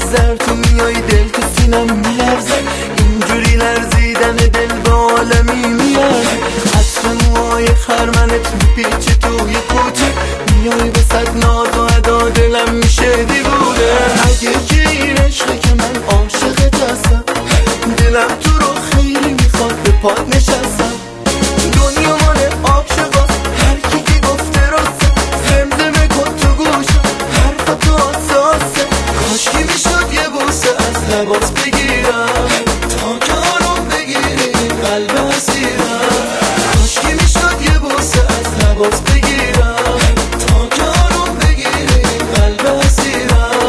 زر تو میای دل تو سینم میلرزه، اینجوری لرزیدن دل به عالمی میارزه. عطر موهای خرمنت میپیچه توی کوچه، میای وسط ناز و ادا دلم میشه دیوونه. اگه که این عشقه که من عاشقت هستم، دلم تو رو خیلی میخواد به پات نشستم. دنیا مال عاشقاست، هر کی که گفته راسته، زمزمه کن تو گوشم حرف تو حساسه. کاشکی میشد یه بوسه از لباس بگیرم تا که آروم بگیری این قلب اسیرم. کاشکی میشد یه بوسه از لباس بگیرم تا که آروم بگیری این قلب اسیرم.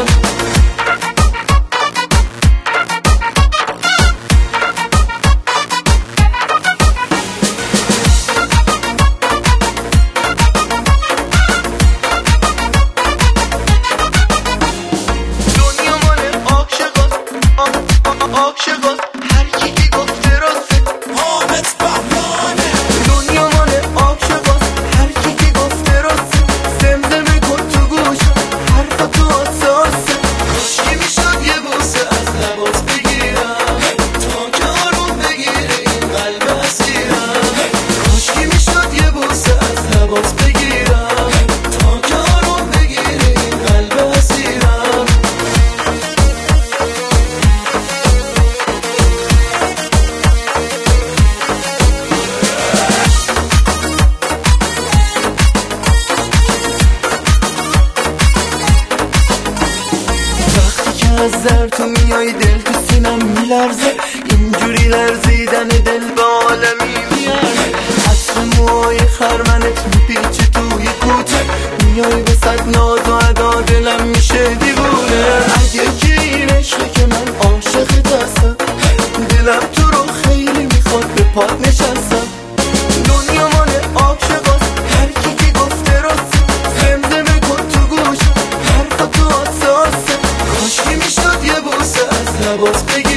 عاشقاست، هر کی که گفته راسته، حامد بهمانه. دنیا مال عاشقاست، هر کی که گفته راسته، زمزمه کن تو گوشم حرف تو حساسه. کاشکی میشد یه بوسه از لباس بگیرم تا که آروم بگیری این قلب اسیرم. کاشکی میشد یه بوسه از لباس بگیرم تا که آروم بگیری این قلب اسیرم. از زر تو میای دل تو سینم میلرزه، اینجوری لرزیدن دل به عالمی میارزه. عطر موهای خرمنت میپیچه توی کوچه، میای وسط ناز و ادا دلم میشه دیوونه. اگه که این عشقه که من عاشقت هستم، دلم تو رو خیلی میخواد به پات نشستم. دنیا مال عاشقاست، هر کی که گفته راسته، زمزمه کن تو گوشم حرف تو حساسه. کاشکی میشد یه بوسه از لباس بگیرم